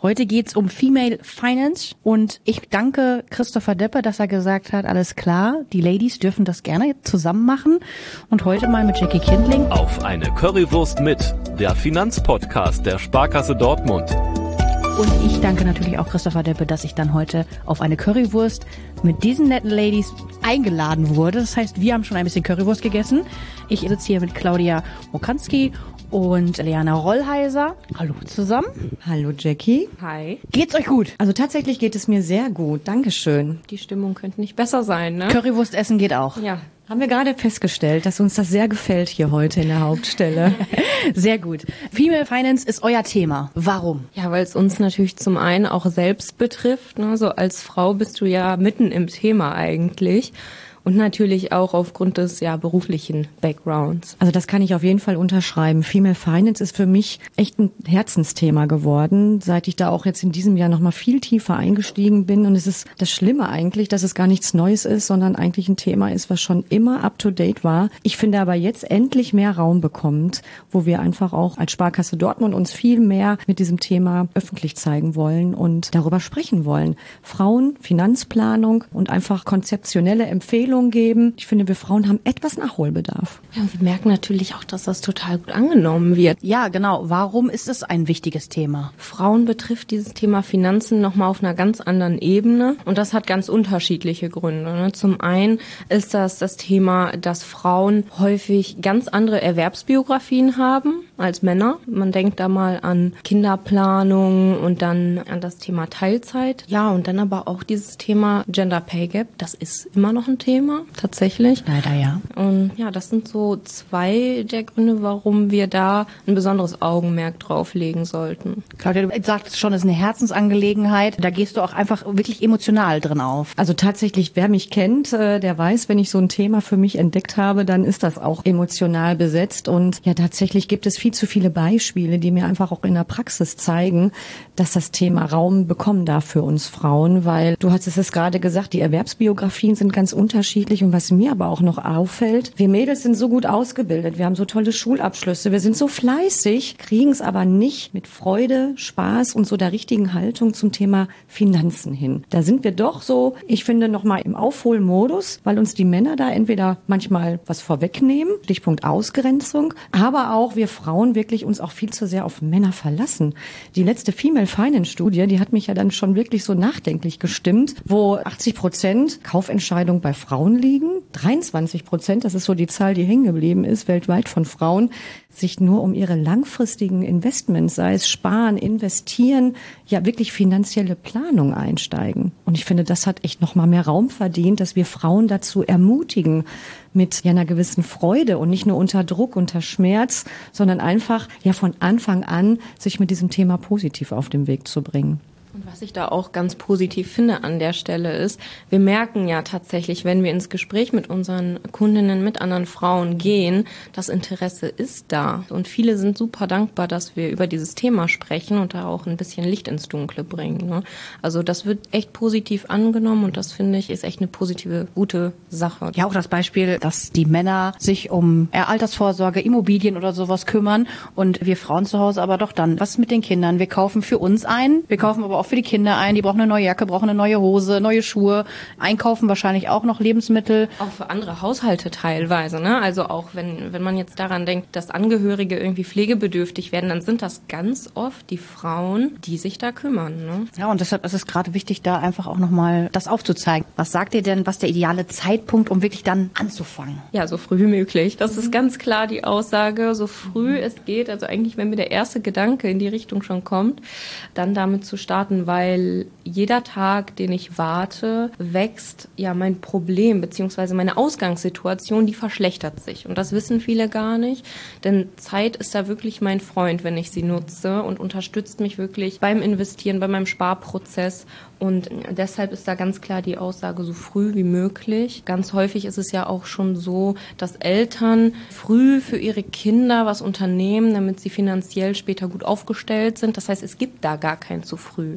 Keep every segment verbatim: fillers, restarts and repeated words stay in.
Heute geht's um Female Finance und ich danke Christopher Deppe, dass er gesagt hat, alles klar, die Ladies dürfen das gerne zusammen machen und heute mal mit Jackie Kindling. Auf eine Currywurst mit, der Finanzpodcast der Sparkasse Dortmund. Und ich danke natürlich auch Christopher Deppe, dass ich dann heute auf eine Currywurst mit diesen netten Ladies eingeladen wurde. Das heißt, wir haben schon ein bisschen Currywurst gegessen. Ich sitze hier mit Claudia Mokanski und Leana Rollheiser. Hallo zusammen. Hallo Jackie. Hi. Geht's euch gut? Also tatsächlich geht es mir sehr gut. Dankeschön. Die Stimmung könnte nicht besser sein, ne? Currywurst essen geht auch. Ja. Haben wir gerade festgestellt, dass uns das sehr gefällt hier heute in der Hauptstelle. Sehr gut. Female Finance ist euer Thema. Warum? Ja, weil es uns natürlich zum einen auch selbst betrifft. Ne? So als Frau bist du ja mitten im Thema eigentlich. Und natürlich auch aufgrund des ja beruflichen Backgrounds. Also das kann ich auf jeden Fall unterschreiben. Female Finance ist für mich echt ein Herzensthema geworden, seit ich da auch jetzt in diesem Jahr noch mal viel tiefer eingestiegen bin. Und es ist das Schlimme eigentlich, dass es gar nichts Neues ist, sondern eigentlich ein Thema ist, was schon immer up-to-date war. Ich finde aber jetzt endlich mehr Raum bekommt, wo wir einfach auch als Sparkasse Dortmund uns viel mehr mit diesem Thema öffentlich zeigen wollen und darüber sprechen wollen. Frauen, Finanzplanung und einfach konzeptionelle Empfehlungen geben. Ich finde, wir Frauen haben etwas Nachholbedarf. Ja, und wir merken natürlich auch, dass das total gut angenommen wird. Ja, genau. Warum ist es ein wichtiges Thema? Frauen betrifft dieses Thema Finanzen nochmal auf einer ganz anderen Ebene. Und das hat ganz unterschiedliche Gründe. Ne? Zum einen ist das das Thema, dass Frauen häufig ganz andere Erwerbsbiografien haben als Männer. Man denkt da mal an Kinderplanung und dann an das Thema Teilzeit. Ja, und dann aber auch dieses Thema Gender Pay Gap. Das ist immer noch ein Thema. Tatsächlich. Leider ja. Und ja, das sind so zwei der Gründe, warum wir da ein besonderes Augenmerk drauf legen sollten. Claudia, du sagtest schon, es ist eine Herzensangelegenheit. Da gehst du auch einfach wirklich emotional drin auf. Also tatsächlich, wer mich kennt, der weiß, wenn ich so ein Thema für mich entdeckt habe, dann ist das auch emotional besetzt. Und ja, tatsächlich gibt es viel zu viele Beispiele, die mir einfach auch in der Praxis zeigen, dass das Thema Raum bekommen darf für uns Frauen. Weil du hast es gerade gesagt, die Erwerbsbiografien sind ganz unterschiedlich. Und was mir aber auch noch auffällt, wir Mädels sind so gut ausgebildet, wir haben so tolle Schulabschlüsse, wir sind so fleißig, kriegen es aber nicht mit Freude, Spaß und so der richtigen Haltung zum Thema Finanzen hin. Da sind wir doch so, ich finde, noch mal im Aufholmodus, weil uns die Männer da entweder manchmal was vorwegnehmen, Stichpunkt Ausgrenzung, aber auch wir Frauen wirklich uns auch viel zu sehr auf Männer verlassen. Die letzte Female Finance Studie, die hat mich ja dann schon wirklich so nachdenklich gestimmt, wo achtzig Prozent Kaufentscheidung bei Frauen liegen, dreiundzwanzig Prozent, das ist so die Zahl, die hängen geblieben ist, weltweit von Frauen, sich nur um ihre langfristigen Investments, sei es sparen, investieren, ja wirklich finanzielle Planung einsteigen. Und ich finde, das hat echt noch mal mehr Raum verdient, dass wir Frauen dazu ermutigen, mit ja einer gewissen Freude und nicht nur unter Druck, unter Schmerz, sondern einfach ja von Anfang an sich mit diesem Thema positiv auf den Weg zu bringen. Und was ich da auch ganz positiv finde an der Stelle ist, wir merken ja tatsächlich, wenn wir ins Gespräch mit unseren Kundinnen, mit anderen Frauen gehen, das Interesse ist da. Und viele sind super dankbar, dass wir über dieses Thema sprechen und da auch ein bisschen Licht ins Dunkle bringen. Ne? Also das wird echt positiv angenommen und das finde ich ist echt eine positive, gute Sache. Ja, auch das Beispiel, dass die Männer sich um Altersvorsorge, Immobilien oder sowas kümmern und wir Frauen zu Hause aber doch dann, was mit den Kindern? Wir kaufen für uns ein, wir kaufen aber auch für die Kinder ein, die brauchen eine neue Jacke, brauchen eine neue Hose, neue Schuhe, einkaufen wahrscheinlich auch noch Lebensmittel. Auch für andere Haushalte teilweise, ne? Also auch wenn wenn man jetzt daran denkt, dass Angehörige irgendwie pflegebedürftig werden, dann sind das ganz oft die Frauen, die sich da kümmern, ne? Ja, und deshalb ist es gerade wichtig, da einfach auch nochmal das aufzuzeigen. Was sagt ihr denn, was der ideale Zeitpunkt, um wirklich dann anzufangen? Ja, so früh wie möglich. Das ist ganz klar die Aussage, so früh es geht, also eigentlich, wenn mir der erste Gedanke in die Richtung schon kommt, dann damit zu starten, weil jeder Tag, den ich warte, wächst ja mein Problem beziehungsweise meine Ausgangssituation, die verschlechtert sich. Und das wissen viele gar nicht, denn Zeit ist da wirklich mein Freund, wenn ich sie nutze und unterstützt mich wirklich beim Investieren, bei meinem Sparprozess. Und deshalb ist da ganz klar die Aussage, so früh wie möglich. Ganz häufig ist es ja auch schon so, dass Eltern früh für ihre Kinder was unternehmen, damit sie finanziell später gut aufgestellt sind. Das heißt, es gibt da gar kein zu früh.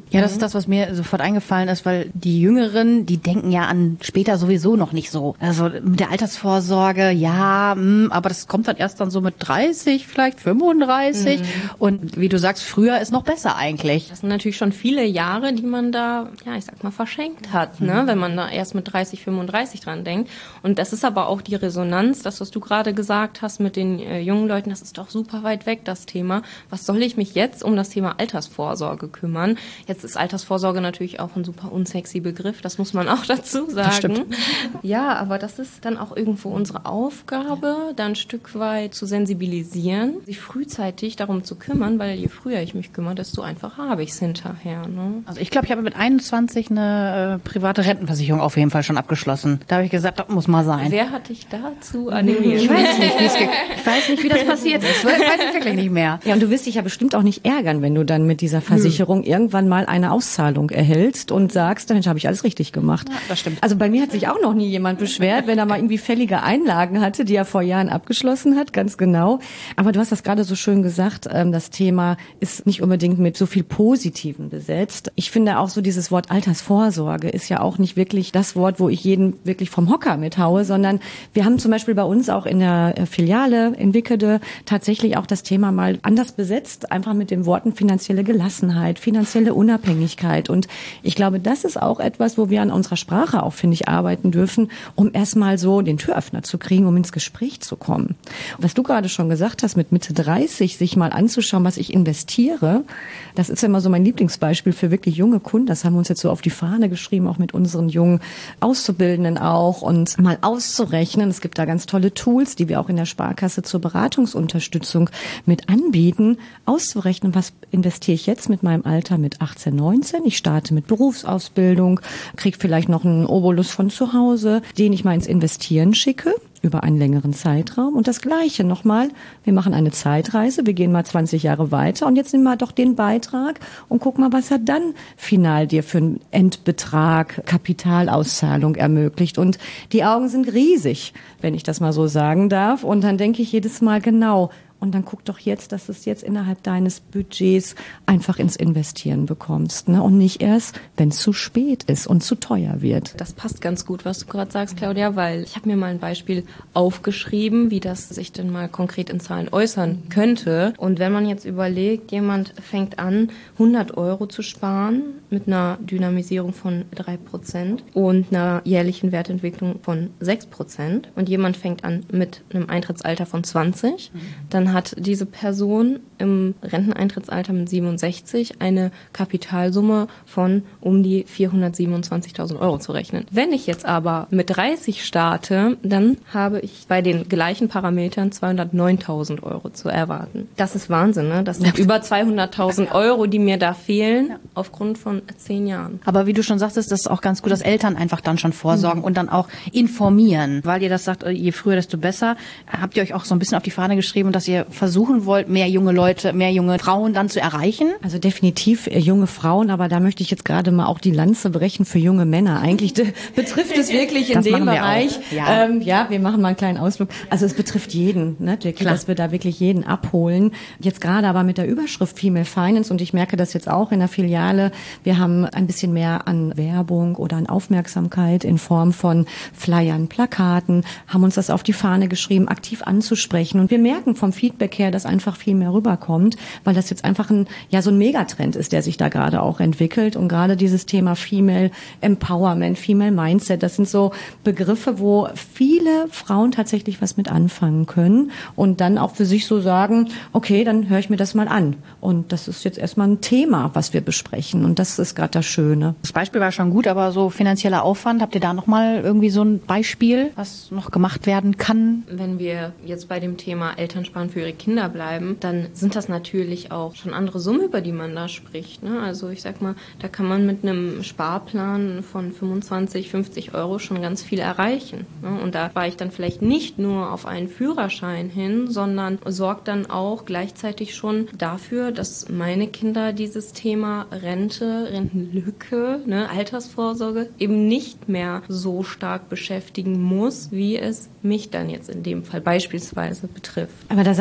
Ja, das ist das, was mir sofort eingefallen ist, weil die Jüngeren, die denken ja an später sowieso noch nicht so. Also mit der Altersvorsorge, ja, mh, aber das kommt dann erst dann so mit dreißig, vielleicht fünfunddreißig. Mhm. Und wie du sagst, früher ist noch besser eigentlich. Das sind natürlich schon viele Jahre, die man da, ja, ich sag mal, verschenkt hat, mhm. ne? Wenn man da erst mit dreißig, fünfunddreißig dran denkt. Und das ist aber auch die Resonanz, das, was du gerade gesagt hast mit den äh, jungen Leuten, das ist doch super weit weg, das Thema. Was soll ich mich jetzt um das Thema Altersvorsorge kümmern? Jetzt ist Altersvorsorge natürlich auch ein super unsexy Begriff, das muss man auch dazu sagen. Das stimmt. Ja, aber das ist dann auch irgendwo unsere Aufgabe, da ein Stück weit zu sensibilisieren, sich frühzeitig darum zu kümmern, weil je früher ich mich kümmere, desto einfacher habe ich es hinterher. Ne? Also ich glaube, ich habe mit einundzwanzig eine äh, private Rentenversicherung auf jeden Fall schon abgeschlossen. Da habe ich gesagt, das muss mal sein. Wer hat dich dazu animiert? Ich weiß nicht, ich weiß nicht, wie das passiert ist. Ich weiß es wirklich nicht mehr. Ja, und du wirst dich ja bestimmt auch nicht ärgern, wenn du dann mit dieser Versicherung Nö. irgendwann mal eine Auszahlung erhältst und sagst, Mensch, habe ich alles richtig gemacht. Ja, das stimmt. Also bei mir hat sich auch noch nie jemand beschwert, wenn er mal irgendwie fällige Einlagen hatte, die er vor Jahren abgeschlossen hat, ganz genau. Aber du hast das gerade so schön gesagt, das Thema ist nicht unbedingt mit so viel Positiven besetzt. Ich finde auch so dieses Wort Altersvorsorge ist ja auch nicht wirklich das Wort, wo ich jeden wirklich vom Hocker mithaue, sondern wir haben zum Beispiel bei uns auch in der Filiale in Wickede tatsächlich auch das Thema mal anders besetzt, einfach mit den Worten finanzielle Gelassenheit, finanzielle Unabhängigkeit. Und ich glaube, das ist auch etwas, wo wir an unserer Sprache auch, finde ich, arbeiten dürfen, um erstmal so den Türöffner zu kriegen, um ins Gespräch zu kommen. Was du gerade schon gesagt hast, mit Mitte dreißig sich mal anzuschauen, was ich investiere, das ist ja immer so mein Lieblingsbeispiel für wirklich junge Kunden. Das haben wir uns jetzt so auf die Fahne geschrieben, auch mit unseren jungen Auszubildenden auch, und mal auszurechnen. Es gibt da ganz tolle Tools, die wir auch in der Sparkasse zur Beratungsunterstützung mit anbieten, auszurechnen, was investiere ich jetzt mit meinem Alter mit achtzehn, neunzehn. Ich starte mit Berufsausbildung, kriege vielleicht noch einen Obolus von zu Hause, den ich mal ins Investieren schicke über einen längeren Zeitraum. Und das Gleiche nochmal, wir machen eine Zeitreise, wir gehen mal zwanzig Jahre weiter und jetzt nimm mal doch den Beitrag und guck mal, was er dann final dir für einen Endbetrag, Kapitalauszahlung ermöglicht. Und die Augen sind riesig, wenn ich das mal so sagen darf. Und dann denke ich jedes Mal, genau, und dann guck doch jetzt, dass du es jetzt innerhalb deines Budgets einfach ins Investieren bekommst, ne? Und nicht erst, wenn es zu spät ist und zu teuer wird. Das passt ganz gut, was du gerade sagst, Claudia, weil ich habe mir mal ein Beispiel aufgeschrieben, wie das sich denn mal konkret in Zahlen äußern könnte. Und wenn man jetzt überlegt, jemand fängt an, hundert Euro zu sparen mit einer Dynamisierung von drei Prozent und einer jährlichen Wertentwicklung von sechs Prozent und jemand fängt an mit einem Eintrittsalter von zwanzig, dann hat diese Person im Renteneintrittsalter mit siebenundsechzig eine Kapitalsumme von um die vierhundertsiebenundzwanzigtausend Euro zu rechnen. Wenn ich jetzt aber mit dreißig starte, dann habe ich bei den gleichen Parametern zweihundertneuntausend Euro zu erwarten. Das ist Wahnsinn, ne? Das sind über zweihunderttausend Euro, die mir da fehlen, ja, aufgrund von zehn Jahren. Aber wie du schon sagtest, das ist auch ganz gut, dass Eltern einfach dann schon vorsorgen, mhm, und dann auch informieren. Weil ihr das sagt, je früher, desto besser. Habt ihr euch auch so ein bisschen auf die Fahne geschrieben, dass ihr versuchen wollt, mehr junge Leute, mehr junge Frauen dann zu erreichen? Also definitiv äh, junge Frauen, aber da möchte ich jetzt gerade mal auch die Lanze brechen für junge Männer. Eigentlich de, betrifft es wirklich in das dem Bereich. Ja. Ähm, ja, wir machen mal einen kleinen Ausflug. Also es betrifft jeden, ne, Jackie, dass wir da wirklich jeden abholen. Jetzt gerade aber mit der Überschrift Female Finance, und ich merke das jetzt auch in der Filiale, wir haben ein bisschen mehr an Werbung oder an Aufmerksamkeit in Form von Flyern, Plakaten, haben uns das auf die Fahne geschrieben, aktiv anzusprechen, und wir merken vom Feedback her, dass einfach viel mehr rüberkommt, weil das jetzt einfach ein, ja, so ein Megatrend ist, der sich da gerade auch entwickelt, und gerade dieses Thema Female Empowerment, Female Mindset, das sind so Begriffe, wo viele Frauen tatsächlich was mit anfangen können und dann auch für sich so sagen, okay, dann höre ich mir das mal an, und das ist jetzt erstmal ein Thema, was wir besprechen, und das ist gerade das Schöne. Das Beispiel war schon gut, aber so finanzieller Aufwand, habt ihr da nochmal irgendwie so ein Beispiel, was noch gemacht werden kann? Wenn wir jetzt bei dem Thema Elternsparen für ihre Kinder bleiben, dann sind das natürlich auch schon andere Summen, über die man da spricht, ne? Also ich sag mal, da kann man mit einem Sparplan von fünfundzwanzig, fünfzig Euro schon ganz viel erreichen, ne? Und da war ich dann vielleicht nicht nur auf einen Führerschein hin, sondern sorgt dann auch gleichzeitig schon dafür, dass meine Kinder dieses Thema Rente, Rentenlücke, ne, Altersvorsorge eben nicht mehr so stark beschäftigen muss, wie es mich dann jetzt in dem Fall beispielsweise betrifft. Aber da sagst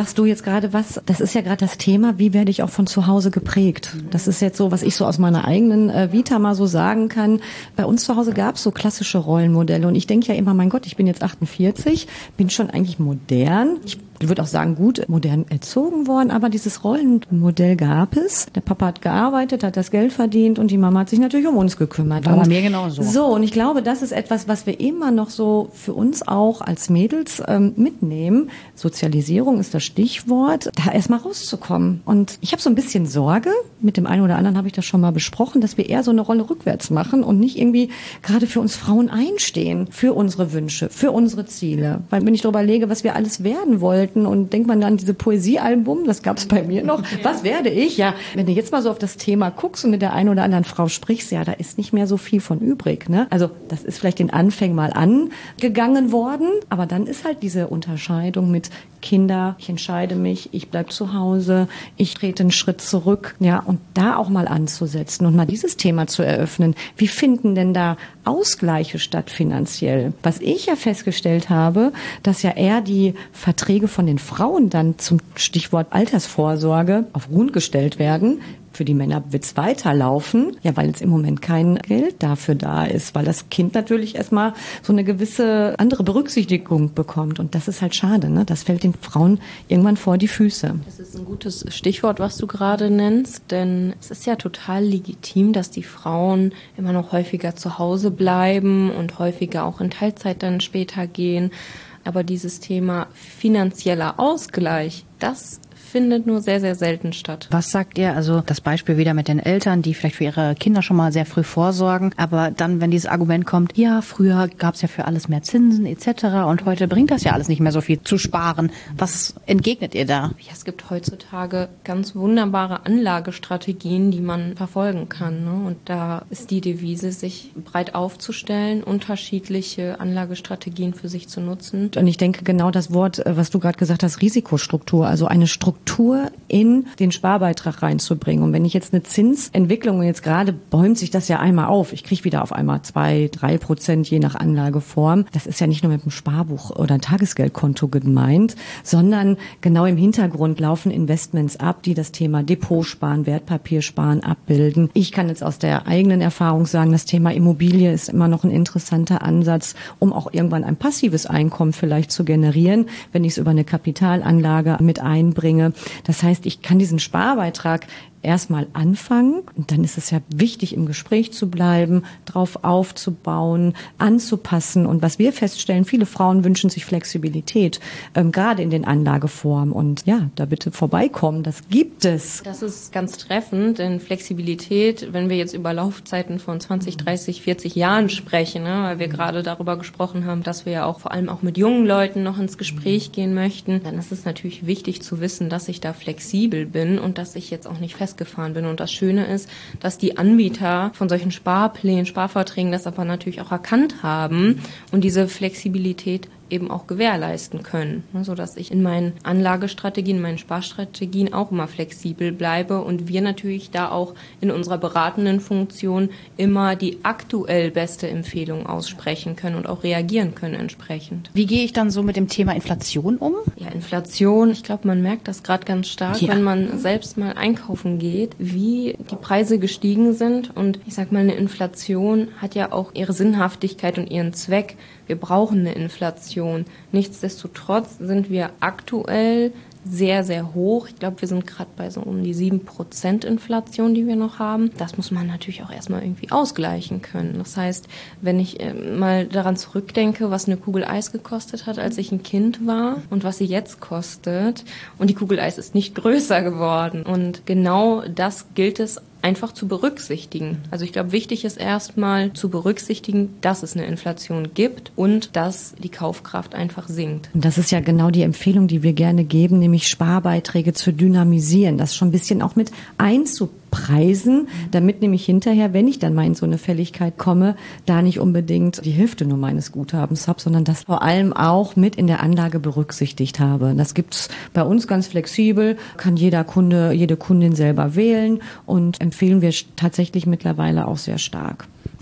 sagst du jetzt gerade was, das ist ja gerade das Thema, wie werde ich auch von zu Hause geprägt? Das ist jetzt so, was ich so aus meiner eigenen äh, Vita mal so sagen kann. Bei uns zu Hause gab es so klassische Rollenmodelle und ich denke ja immer, mein Gott, ich bin jetzt achtundvierzig, bin schon eigentlich modern. Ich würde auch sagen, gut modern erzogen worden, aber dieses Rollenmodell gab es. Der Papa hat gearbeitet, hat das Geld verdient und die Mama hat sich natürlich um uns gekümmert. War bei mir genauso. So, und ich glaube, das ist etwas, was wir immer noch so für uns auch als Mädels ähm, mitnehmen. Sozialisierung ist das Stichwort, da erstmal rauszukommen. Und ich habe so ein bisschen Sorge, mit dem einen oder anderen habe ich das schon mal besprochen, dass wir eher so eine Rolle rückwärts machen und nicht irgendwie gerade für uns Frauen einstehen, für unsere Wünsche, für unsere Ziele. Weil wenn ich darüber lege, was wir alles werden wollten, und denkt man dann an diese Poesiealbum, das gab es bei mir noch. Was werde ich? Ja, wenn du jetzt mal so auf das Thema guckst und mit der einen oder anderen Frau sprichst, ja, da ist nicht mehr so viel von übrig. Ne? Also das ist vielleicht den Anfängen mal angegangen worden, aber dann ist halt diese Unterscheidung mit Kinder, ich entscheide mich, ich bleib zu Hause, ich trete einen Schritt zurück, ja, und da auch mal anzusetzen und mal dieses Thema zu eröffnen. Wie finden denn da Ausgleiche statt finanziell? Was ich ja festgestellt habe, dass ja eher die Verträge von den Frauen dann zum Stichwort Altersvorsorge auf Ruhen gestellt werden. Für die Männer wird's weiterlaufen, ja, weil jetzt im Moment kein Geld dafür da ist, weil das Kind natürlich erstmal so eine gewisse andere Berücksichtigung bekommt. Und das ist halt schade, ne? Das fällt den Frauen irgendwann vor die Füße. Das ist ein gutes Stichwort, was du gerade nennst, denn es ist ja total legitim, dass die Frauen immer noch häufiger zu Hause bleiben und häufiger auch in Teilzeit dann später gehen. Aber dieses Thema finanzieller Ausgleich, das findet nur sehr, sehr selten statt. Was sagt ihr? Also das Beispiel wieder mit den Eltern, die vielleicht für ihre Kinder schon mal sehr früh vorsorgen, aber dann, wenn dieses Argument kommt, ja, früher gab es ja für alles mehr Zinsen et cetera und heute bringt das ja alles nicht mehr so viel zu sparen. Was entgegnet ihr da? Ja, es gibt heutzutage ganz wunderbare Anlagestrategien, die man verfolgen kann. Ne? Und da ist die Devise, sich breit aufzustellen, unterschiedliche Anlagestrategien für sich zu nutzen. Und ich denke genau das Wort, was du gerade gesagt hast, Risikostruktur, also eine Struktur in den Sparbeitrag reinzubringen. Und wenn ich jetzt eine Zinsentwicklung, und jetzt gerade bäumt sich das ja einmal auf, ich kriege wieder auf einmal zwei, drei Prozent je nach Anlageform. Das ist ja nicht nur mit einem Sparbuch oder ein Tagesgeldkonto gemeint, sondern genau im Hintergrund laufen Investments ab, die das Thema Depotsparen, Wertpapiersparen abbilden. Ich kann jetzt aus der eigenen Erfahrung sagen, das Thema Immobilie ist immer noch ein interessanter Ansatz, um auch irgendwann ein passives Einkommen vielleicht zu generieren, wenn ich es über eine Kapitalanlage mit einbringe. Das heißt, ich kann diesen Sparbeitrag erstmal anfangen und dann ist es ja wichtig, im Gespräch zu bleiben, drauf aufzubauen, anzupassen. Und was wir feststellen, viele Frauen wünschen sich Flexibilität, ähm, gerade in den Anlageformen. Und ja, da bitte vorbeikommen, das gibt es. Das ist ganz treffend, denn Flexibilität, wenn wir jetzt über Laufzeiten von zwanzig, dreißig, vierzig Jahren sprechen, ne, weil wir gerade darüber gesprochen haben, dass wir ja auch vor allem auch mit jungen Leuten noch ins Gespräch gehen möchten, dann ist es natürlich wichtig zu wissen, dass ich da flexibel bin und dass ich jetzt auch nicht fest gefahren bin. Und das Schöne ist, dass die Anbieter von solchen Sparplänen, Sparverträgen das aber natürlich auch erkannt haben und diese Flexibilität eben auch gewährleisten können, so dass ich in meinen Anlagestrategien, in meinen Sparstrategien auch immer flexibel bleibe und wir natürlich da auch in unserer beratenden Funktion immer die aktuell beste Empfehlung aussprechen können und auch reagieren können entsprechend. Wie gehe ich dann so mit dem Thema Inflation um? Ja, Inflation, ich glaube, man merkt das gerade ganz stark, ja, wenn man selbst mal einkaufen geht, wie die Preise gestiegen sind und ich sag mal, eine Inflation hat ja auch ihre Sinnhaftigkeit und ihren Zweck. Wir brauchen eine Inflation. Nichtsdestotrotz sind wir aktuell sehr, sehr hoch. Ich glaube, wir sind gerade bei so um die sieben Prozent Inflation, die wir noch haben. Das muss man natürlich auch erstmal irgendwie ausgleichen können. Das heißt, wenn ich äh, mal daran zurückdenke, was eine Kugel Eis gekostet hat, als ich ein Kind war und was sie jetzt kostet, und die Kugel Eis ist nicht größer geworden. Und genau das gilt es einfach zu berücksichtigen. Also ich glaube, wichtig ist erstmal zu berücksichtigen, dass es eine Inflation gibt und dass die Kaufkraft einfach sinkt. Und das ist ja genau die Empfehlung, die wir gerne geben, nämlich Sparbeiträge zu dynamisieren, das schon ein bisschen auch mit einzupreisen, damit nämlich hinterher, wenn ich dann mal in so eine Fälligkeit komme, da nicht unbedingt die Hälfte nur meines Guthabens habe, sondern das vor allem auch mit in der Anlage berücksichtigt habe. Das gibt's bei uns ganz flexibel, kann jeder Kunde, jede Kundin selber wählen und empfehlen wir tatsächlich mittlerweile auch sehr stark.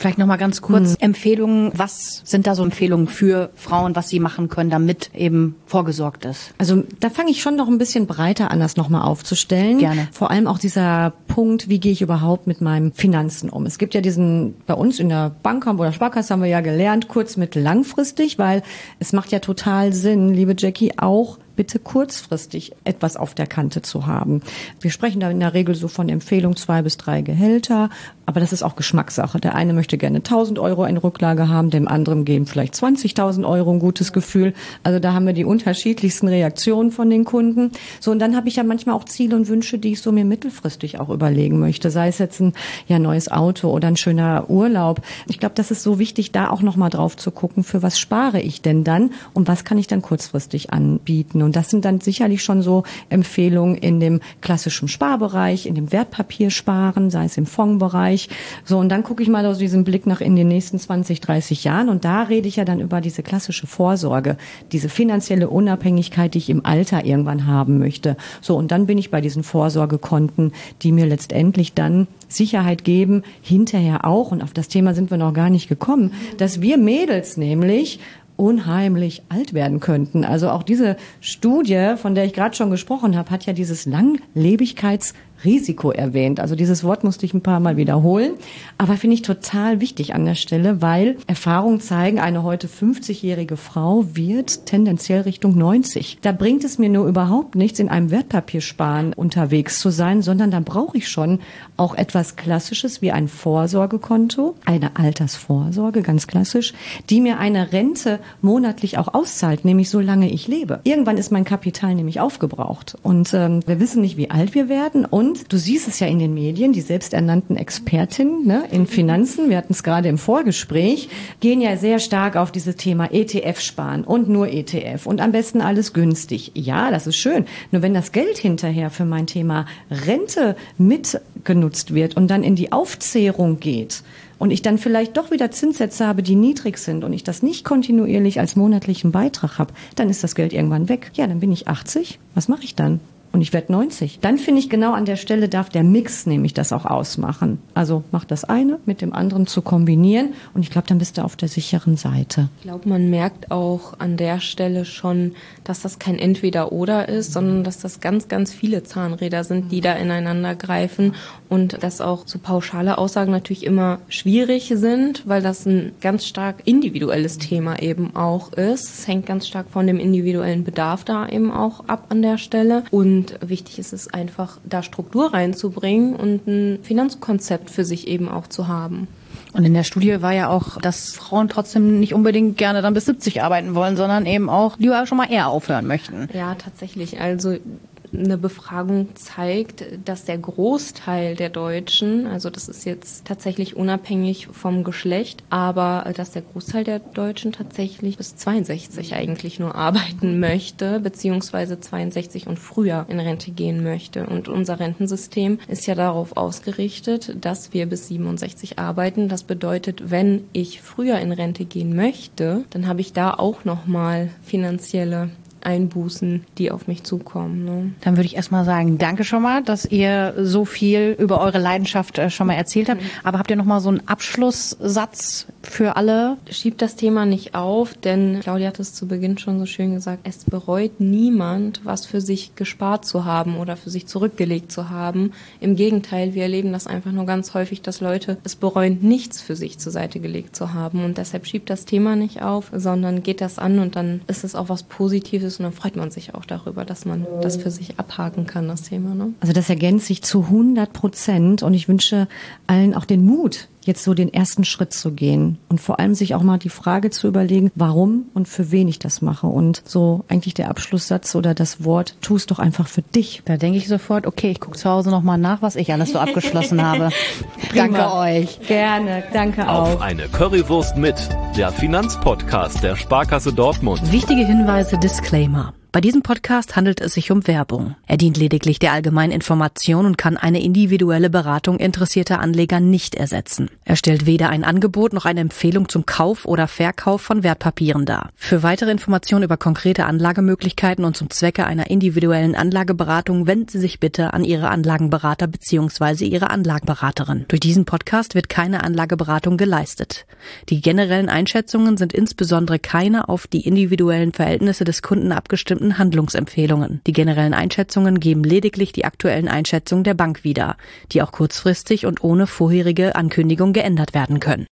Vielleicht nochmal ganz kurz hm. Empfehlungen. Was sind da so Empfehlungen für Frauen, was sie machen können, damit eben vorgesorgt ist? Also da fange ich schon noch ein bisschen breiter an, das nochmal aufzustellen. Gerne. Vor allem auch dieser Punkt, wie gehe ich überhaupt mit meinen Finanzen um? Es gibt ja diesen, bei uns in der Bank haben, oder Sparkasse haben wir ja gelernt, kurz-, mittel-, langfristig, weil es macht ja total Sinn, liebe Jackie, auch bitte kurzfristig etwas auf der Kante zu haben. Wir sprechen da in der Regel so von Empfehlung zwei bis drei Gehälter, aber das ist auch Geschmackssache. Der eine möchte gerne tausend Euro in Rücklage haben, dem anderen geben vielleicht zwanzigtausend Euro ein gutes Gefühl. Also da haben wir die unterschiedlichsten Reaktionen von den Kunden. So, und dann habe ich ja manchmal auch Ziele und Wünsche, die ich so mir mittelfristig auch überlegen möchte. Sei es jetzt ein ja neues Auto oder ein schöner Urlaub. Ich glaube, das ist so wichtig, da auch nochmal drauf zu gucken, für was spare ich denn dann und was kann ich dann kurzfristig anbieten. Und das sind dann sicherlich schon so Empfehlungen in dem klassischen Sparbereich, in dem Wertpapiersparen, sei es im Fondsbereich. So, und dann gucke ich mal aus diesem Blick nach in den nächsten zwanzig, dreißig Jahren. Und da rede ich ja dann über diese klassische Vorsorge, diese finanzielle Unabhängigkeit, die ich im Alter irgendwann haben möchte. So, und dann bin ich bei diesen Vorsorgekonten, die mir letztendlich dann Sicherheit geben, hinterher auch, und auf das Thema sind wir noch gar nicht gekommen, dass wir Mädels nämlich unheimlich alt werden könnten. Also auch diese Studie, von der ich gerade schon gesprochen habe, hat ja dieses Langlebigkeitsrisiko erwähnt. Also dieses Wort musste ich ein paar Mal wiederholen. Aber finde ich total wichtig an der Stelle, weil Erfahrungen zeigen, eine heute fünfzigjährige Frau wird tendenziell Richtung neunzig. Da bringt es mir nur überhaupt nichts, in einem Wertpapiersparen unterwegs zu sein, sondern da brauche ich schon auch etwas Klassisches wie ein Vorsorgekonto, eine Altersvorsorge, ganz klassisch, die mir eine Rente monatlich auch auszahlt, nämlich solange ich lebe. Irgendwann ist mein Kapital nämlich aufgebraucht und ähm, wir wissen nicht, wie alt wir werden und du siehst es ja in den Medien, die selbsternannten Expertinnen ne, in Finanzen, wir hatten es gerade im Vorgespräch, gehen ja sehr stark auf dieses Thema E T F sparen und nur E T F und am besten alles günstig. Ja, das ist schön, nur wenn das Geld hinterher für mein Thema Rente mitgenutzt wird und dann in die Aufzehrung geht, und ich dann vielleicht doch wieder Zinssätze habe, die niedrig sind und ich das nicht kontinuierlich als monatlichen Beitrag habe, dann ist das Geld irgendwann weg. Ja, dann bin ich achtzig. Was mache ich dann? Und ich werde neunzig. Dann finde ich, genau an der Stelle darf der Mix nämlich das auch ausmachen. Also macht das eine mit dem anderen zu kombinieren und ich glaube, dann bist du auf der sicheren Seite. Ich glaube, man merkt auch an der Stelle schon, dass das kein Entweder-Oder ist, sondern dass das ganz, ganz viele Zahnräder sind, die da ineinander greifen und dass auch so pauschale Aussagen natürlich immer schwierig sind, weil das ein ganz stark individuelles Thema eben auch ist. Es hängt ganz stark von dem individuellen Bedarf da eben auch ab an der Stelle und Und wichtig ist es einfach, da Struktur reinzubringen und ein Finanzkonzept für sich eben auch zu haben. Und in der Studie war ja auch, dass Frauen trotzdem nicht unbedingt gerne dann bis siebzig arbeiten wollen, sondern eben auch lieber schon mal eher aufhören möchten. Ja, tatsächlich. Also eine Befragung zeigt, dass der Großteil der Deutschen, also das ist jetzt tatsächlich unabhängig vom Geschlecht, aber dass der Großteil der Deutschen tatsächlich bis zweiundsechzig eigentlich nur arbeiten möchte, beziehungsweise zweiundsechzig und früher in Rente gehen möchte. Und unser Rentensystem ist ja darauf ausgerichtet, dass wir bis siebenundsechzig arbeiten. Das bedeutet, wenn ich früher in Rente gehen möchte, dann habe ich da auch nochmal finanzielle Einbußen, die auf mich zukommen. Ne? Dann würde ich erstmal sagen, danke schon mal, dass ihr so viel über eure Leidenschaft schon mal erzählt habt. Aber habt ihr noch mal so einen Abschlusssatz für alle? Schiebt das Thema nicht auf, denn Claudia hat es zu Beginn schon so schön gesagt, es bereut niemand, was für sich gespart zu haben oder für sich zurückgelegt zu haben. Im Gegenteil, wir erleben das einfach nur ganz häufig, dass Leute es bereuen, nichts für sich zur Seite gelegt zu haben. Und deshalb schiebt das Thema nicht auf, sondern geht das an und dann ist es auch was Positives. Und dann freut man sich auch darüber, dass man das für sich abhaken kann, das Thema. Ne? Also das ergänzt sich zu hundert Prozent und ich wünsche allen auch den Mut, jetzt so den ersten Schritt zu gehen und vor allem sich auch mal die Frage zu überlegen, warum und für wen ich das mache. Und so eigentlich der Abschlusssatz oder das Wort, tu es doch einfach für dich. Da denke ich sofort, okay, ich gucke zu Hause nochmal nach, was ich alles so abgeschlossen habe. Danke euch. Gerne, danke auch. Auf eine Currywurst mit, der Finanzpodcast der Sparkasse Dortmund. Wichtige Hinweise, Disclaimer. Bei diesem Podcast handelt es sich um Werbung. Er dient lediglich der allgemeinen Information und kann eine individuelle Beratung interessierter Anleger nicht ersetzen. Er stellt weder ein Angebot noch eine Empfehlung zum Kauf oder Verkauf von Wertpapieren dar. Für weitere Informationen über konkrete Anlagemöglichkeiten und zum Zwecke einer individuellen Anlageberatung wenden Sie sich bitte an Ihre Anlagenberater bzw. Ihre Anlagenberaterin. Durch diesen Podcast wird keine Anlageberatung geleistet. Die generellen Einschätzungen sind insbesondere keine auf die individuellen Verhältnisse des Kunden abgestimmten Handlungsempfehlungen. Die generellen Einschätzungen geben lediglich die aktuellen Einschätzungen der Bank wieder, die auch kurzfristig und ohne vorherige Ankündigung geändert werden können.